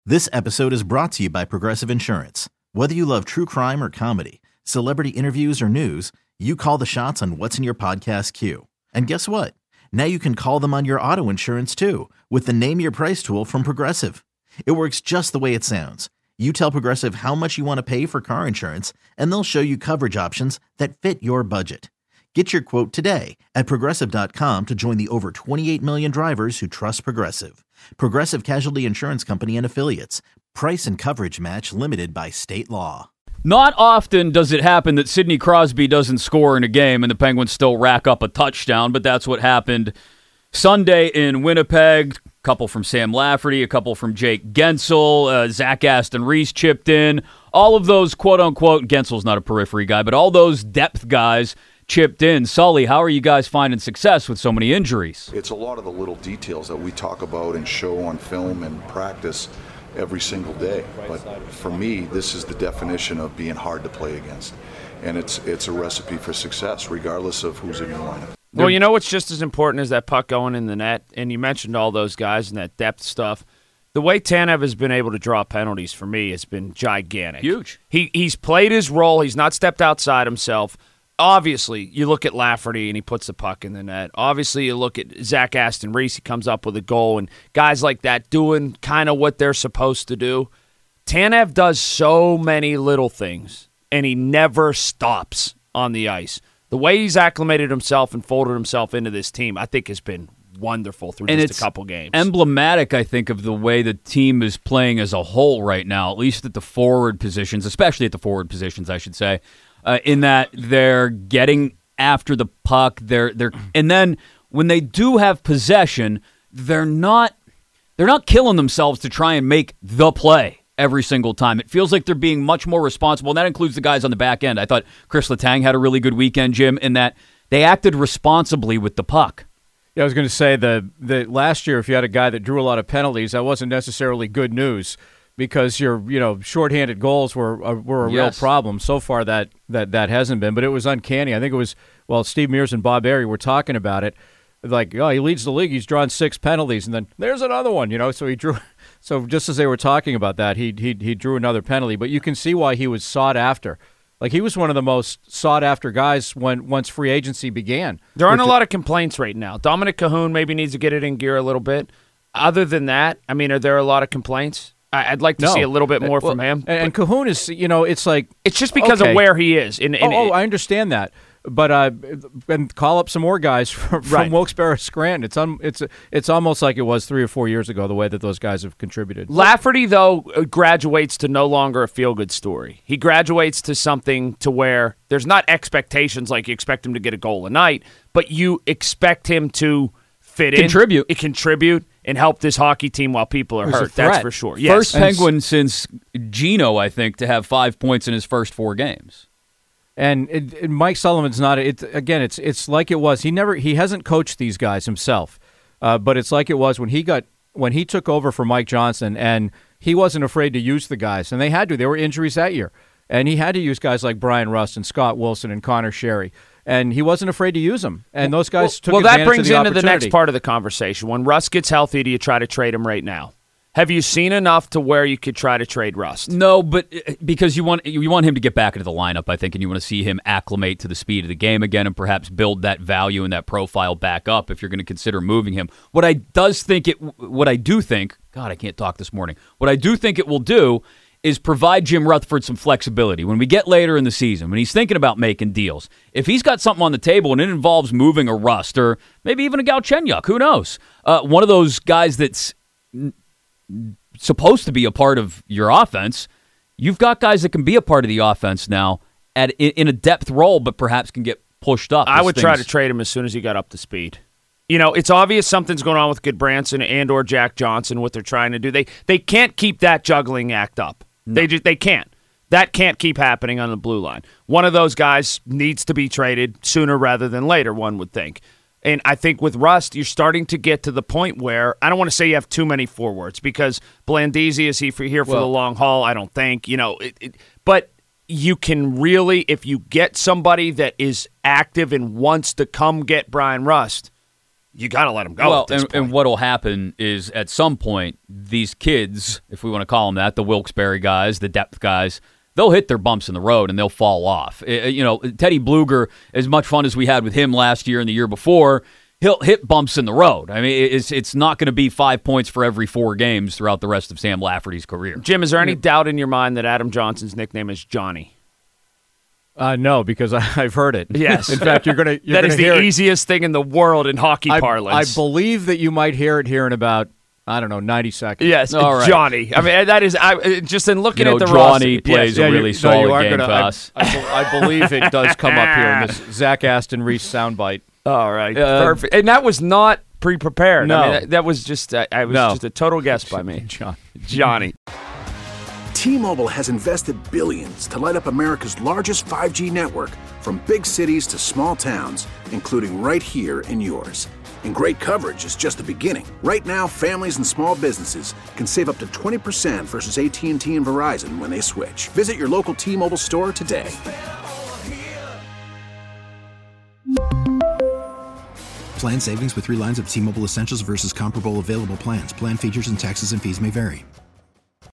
This episode is brought to you by Progressive Insurance. Whether you love true crime or comedy, celebrity interviews or news, you call the shots on what's in your podcast queue. And guess what? Now you can call them on your auto insurance too with the Name Your Price tool from Progressive. It works just the way it sounds. You tell Progressive how much you want to pay for car insurance, and they'll show you coverage options that fit your budget. Get your quote today at Progressive.com to join the over 28 million drivers who trust Progressive. Progressive Casualty Insurance Company and Affiliates. Price and coverage match limited by state law. Not often does it happen that Sidney Crosby doesn't score in a game and the Penguins still rack up a touchdown, but that's what happened Sunday in Winnipeg. A couple from Sam Lafferty, a couple from Jake Gensel, Zach Aston Reese chipped in. All of those quote-unquote, Gensel's not a periphery guy, but all those depth guys chipped in. Sully, how are you guys finding success with so many injuries? It's a lot of the little details that we talk about and show on film and practice every single day. But for me, this is the definition of being hard to play against. And it's a recipe for success, regardless of who's in your lineup. Well, you know what's just as important as that puck going in the net? And you mentioned all those guys and that depth stuff. The way Tanev has been able to draw penalties for me has been gigantic. Huge. He's played his role. He's not stepped outside himself. Obviously, you look at Lafferty and he puts the puck in the net. Obviously, you look at Zach Aston Reese, he comes up with a goal, and guys like that doing kind of what they're supposed to do. Tanev does so many little things, and he never stops on the ice. The way he's acclimated himself and folded himself into this team, I think has been wonderful through just a couple games. Emblematic, I think, of the way the team is playing as a whole right now, at least at the forward positions, especially at the forward positions, I should say. In that they're getting after the puck, and then when they do have possession, they're not killing themselves to try and make the play every single time. It feels like they're being much more responsible, and that includes the guys on the back end. I thought Chris Letang had a really good weekend, Jim, in that they acted responsibly with the puck. Yeah, I was going to say the last year, if you had a guy that drew a lot of penalties, that wasn't necessarily good news. Because your shorthanded goals were a real problem. So far that hasn't been, but it was uncanny. I think it was Steve Mears and Bob Airy were talking about it, like he leads the league. He's drawn 6 penalties, and then there's another one. So he drew. So just as they were talking about that, he drew another penalty. But you can see why he was sought after. Like he was one of the most sought after guys once free agency began. There aren't a lot of complaints right now. Dominic Cahoon maybe needs to get it in gear a little bit. Other than that, I mean, are there a lot of complaints? I'd like to see a little bit more from him. And Cahoon is, it's like... It's just because of where he is. I understand that. But and call up some more guys from Wilkes-Barre, Scranton. It's almost like it was 3 or 4 years ago, the way that those guys have contributed. Lafferty, though, graduates to no longer a feel-good story. He graduates to something to where there's not expectations like you expect him to get a goal a night, but you expect him to fit in. Contribute. And help this hockey team while people are hurt. That's for sure. Yes. First Penguin since Gino, I think, to have 5 points in his first 4 games. And Mike Sullivan's not. It's like it was. He hasn't coached these guys himself, but it's like it was when he took over for Mike Johnson, and he wasn't afraid to use the guys, and they had to. There were injuries that year, and he had to use guys like Brian Rust and Scott Wilson and Connor Sherry. And he wasn't afraid to use them. And those guys took advantage of the opportunity. Well, that brings into the next part of the conversation. When Rust gets healthy, do you try to trade him right now? Have you seen enough to where you could try to trade Rust? No, but because you want him to get back into the lineup, I think, and you want to see him acclimate to the speed of the game again and perhaps build that value and that profile back up if you're going to consider moving him. What I do think, God, I can't talk this morning. What I do think it will do is provide Jim Rutherford some flexibility. When we get later in the season, when he's thinking about making deals, if he's got something on the table and it involves moving a Rust or maybe even a Galchenyuk, who knows? One of those guys that's supposed to be a part of your offense, you've got guys that can be a part of the offense now in a depth role, but perhaps can get pushed up. I would try to trade him as soon as he got up to speed. It's obvious something's going on with Goodbranson and or Jack Johnson, what they're trying to do. They can't keep that juggling act up. No. They can't. That can't keep happening on the blue line. One of those guys needs to be traded sooner rather than later, one would think. And I think with Rust, you're starting to get to the point where I don't want to say you have too many forwards because Blandisi, is he here for the long haul? I don't think. But you can really, if you get somebody that is active and wants to come get Brian Rust, you got to let them go. Well, at this point. and what will happen is at some point, these kids, if we want to call them that, the Wilkes-Barre guys, the depth guys, they'll hit their bumps in the road and they'll fall off. Teddy Bluger, as much fun as we had with him last year and the year before, he'll hit bumps in the road. I mean, it's not going to be 5 points for every 4 games throughout the rest of Sam Lafferty's career. Jim, is there any doubt in your mind that Adam Johnson's nickname is Johnny? No, because I've heard it. Yes. In fact, that is the easiest thing in the world in hockey parlance. I believe that you might hear it here in about, 90 seconds. Yes, all right. Johnny. I mean, that is just in looking at the Johnny roster. plays a really solid game for us. I believe it does come up here in this Zach Aston Reese soundbite. All right, perfect. And that was not pre-prepared. No. I mean, that was just just a total guess by me. Johnny. T-Mobile has invested billions to light up America's largest 5G network, from big cities to small towns, including right here in yours. And great coverage is just the beginning. Right now, families and small businesses can save up to 20% versus AT&T and Verizon when they switch. Visit your local T-Mobile store today. Plan savings with 3 lines of T-Mobile Essentials versus comparable available plans. Plan features and taxes and fees may vary.